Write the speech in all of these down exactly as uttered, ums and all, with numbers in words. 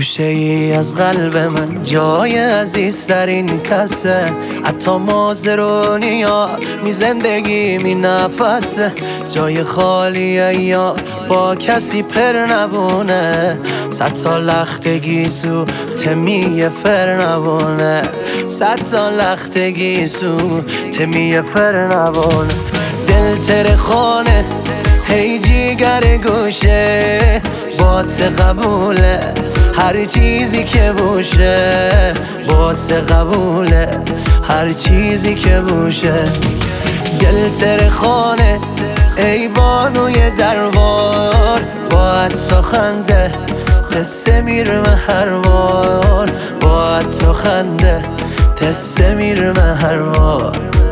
گوشه ای از قلب من جای عزیزترین کسه، حتی مازرونی یا می زندگی می نفسه. جای خالیه یا با کسی پر نبونه، صد تا لختگی سو تمیه فر نبونه، صد تا لختگی سو تمیه فر نبونه. دل تر خانه هی جیگر گوشه، بات قبوله هر چیزی که بوشه، بات قبوله هر چیزی که بوشه. دل تر خانه ای بانوی دربار، با تو خنده قصه میرمه هر بار، با تو خنده قصه میرمه هر بار.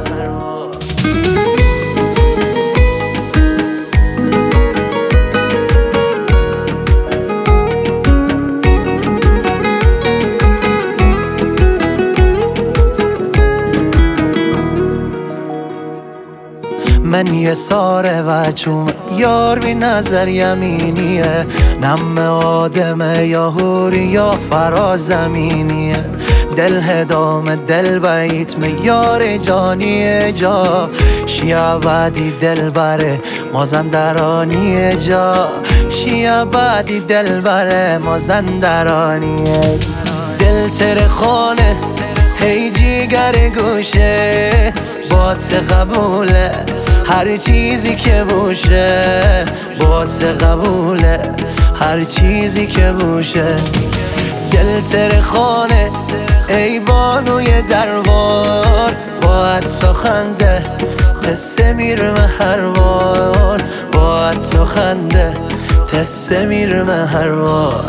من یه ساره و چوم یار بی نظر یمینیه، نم آدمه یا هوری یا فرازمینیه. دل هدام دل بیت می یار جانیه، جا شیعه بعدی دل بره مازندرانیه، جا شیعه بعدی دل بره مازندرانیه. دل تر خانه هی جیگر گوشه، بات قبوله هر چیزی که بوشه، بات قبوله هر چیزی که بوشه. دل تر خانه ای بانوی دربار، با تو خنده قصه میرمه هر بار، با تو خنده قصه میرمه هر بار.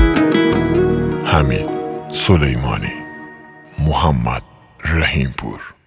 حمید سلیمانی، محمد رحیمپور.